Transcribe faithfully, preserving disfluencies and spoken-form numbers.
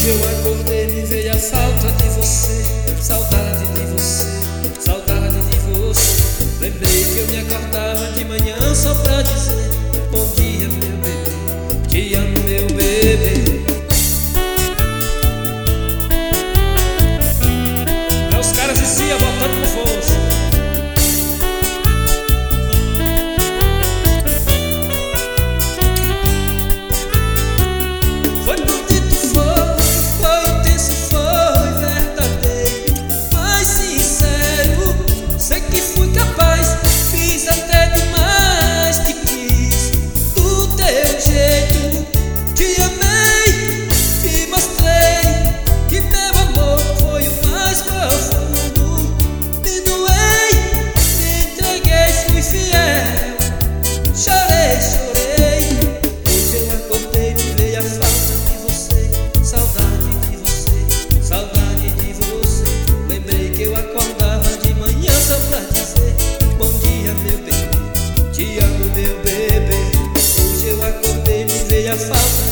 Hoje eu acordei, me veio a falta de você, saudade de você, saudade de você. Lembrei que eu me acordava de manhã só pra dizer bom dia, meu bebê, te amo, meu bebê. É os caras de Cia voltando com força. Foi bonito, foi, foi intenso, foi verdadeiro, mas sincero. Sei que fui capaz, fiz até demais, te quis do teu jeito. Te amei e mostrei que meu amor foi o mais profundo. Me doei, me entreguei, fui fiel, chorei, chorei. Hoje eu acordei, me veio a falta de você, saudade de você, saudade de você. Lembrei que eu acordava de manhã só pra dizer bom dia, meu bebê, te amo, meu bebê. Hoje eu acordei, me veio a falta